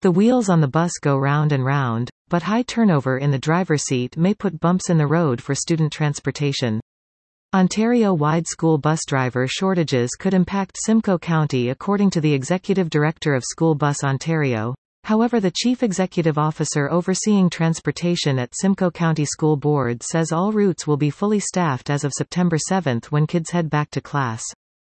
The wheels on the bus go round and round, but high turnover in the driver's seat may put bumps in the road for student transportation. Ontario-wide school bus driver shortages could impact Simcoe County according to the Executive Director of School Bus Ontario. However, the Chief Executive Officer overseeing transportation at Simcoe County School Board says all routes will be fully staffed as of September 7 when kids head back to class.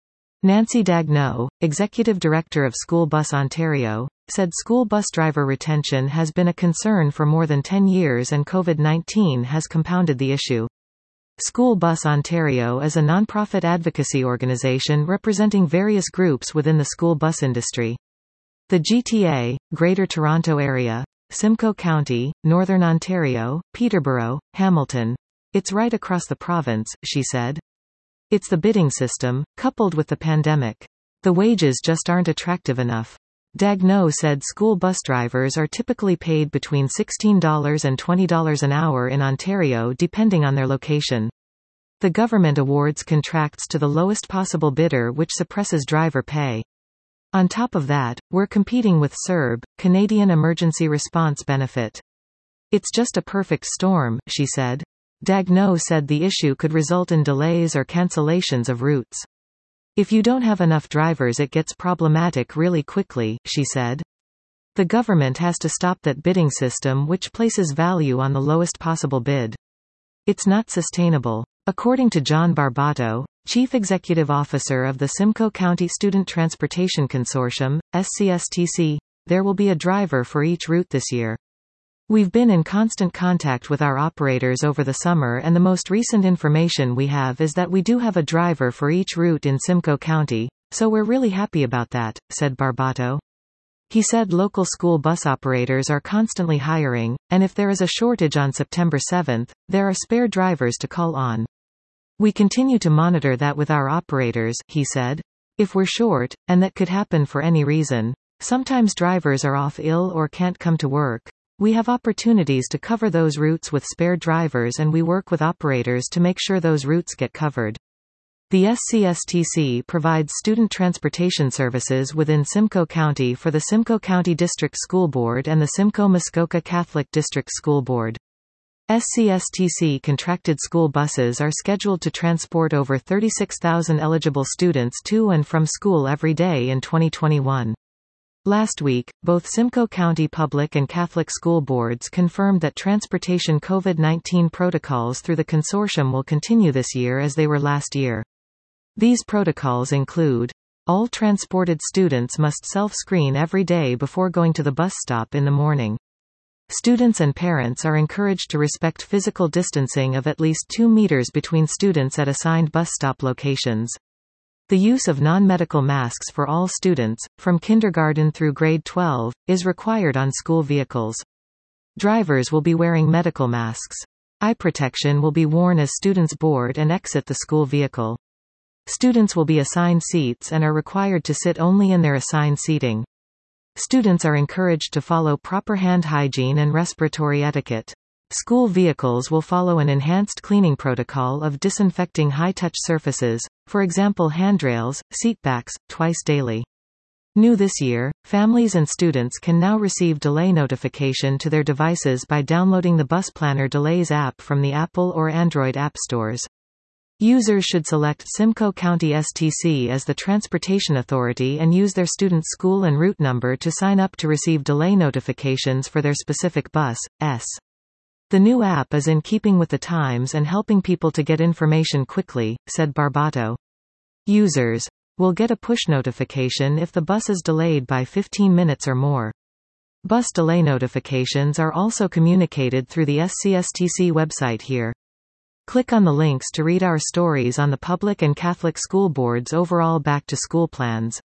Nancy Dagneau, Executive Director of School Bus Ontario, said school bus driver retention has been a concern for more than 10 years and COVID-19 has compounded the issue. School Bus Ontario is a nonprofit advocacy organization representing various groups within the school bus industry. The GTA, Greater Toronto Area, Simcoe County, Northern Ontario, Peterborough, Hamilton. It's right across the province, she said. It's the bidding system, coupled with the pandemic. The wages just aren't attractive enough. Dagneau said school bus drivers are typically paid between $16 and $20 an hour in Ontario depending on their location. The government awards contracts to the lowest possible bidder, which suppresses driver pay. On top of that, we're competing with CERB, Canadian Emergency Response Benefit. It's just a perfect storm, she said. Dagneau said the issue could result in delays or cancellations of routes. If you don't have enough drivers, it gets problematic really quickly, she said. The government has to stop that bidding system which places value on the lowest possible bid. It's not sustainable. According to John Barbato, Chief Executive Officer of the Simcoe County Student Transportation Consortium, SCSTC, there will be a driver for each route this year. We've been in constant contact with our operators over the summer, and the most recent information we have is that we do have a driver for each route in Simcoe County, so we're really happy about that, said Barbato. He said local school bus operators are constantly hiring, and if there is a shortage on September 7, there are spare drivers to call on. We continue to monitor that with our operators, he said. If we're short, and that could happen for any reason, sometimes drivers are off ill or can't come to work, we have opportunities to cover those routes with spare drivers, and we work with operators to make sure those routes get covered. The SCSTC provides student transportation services within Simcoe County for the Simcoe County District School Board and the Simcoe-Muskoka Catholic District School Board. SCSTC contracted school buses are scheduled to transport over 36,000 eligible students to and from school every day in 2021. Last week, both Simcoe County Public and Catholic School Boards confirmed that transportation COVID-19 protocols through the consortium will continue this year as they were last year. These protocols include: all transported students must self-screen every day before going to the bus stop in the morning. Students and parents are encouraged to respect physical distancing of at least 2 meters between students at assigned bus stop locations. The use of non-medical masks for all students, from kindergarten through grade 12, is required on school vehicles. Drivers will be wearing medical masks. Eye protection will be worn as students board and exit the school vehicle. Students will be assigned seats and are required to sit only in their assigned seating. Students are encouraged to follow proper hand hygiene and respiratory etiquette. School vehicles will follow an enhanced cleaning protocol of disinfecting high-touch surfaces, for example handrails, seatbacks, twice daily. New this year, families and students can now receive delay notification to their devices by downloading the Bus Planner Delays app from the Apple or Android app stores. Users should select Simcoe County STC as the transportation authority and use their student's school and route number to sign up to receive delay notifications for their specific bus. The new app is in keeping with the times and helping people to get information quickly, said Barbato. Users will get a push notification if the bus is delayed by 15 minutes or more. Bus delay notifications are also communicated through the SCSTC website here. Click on the links to read our stories on the public and Catholic school boards' overall back-to-school plans.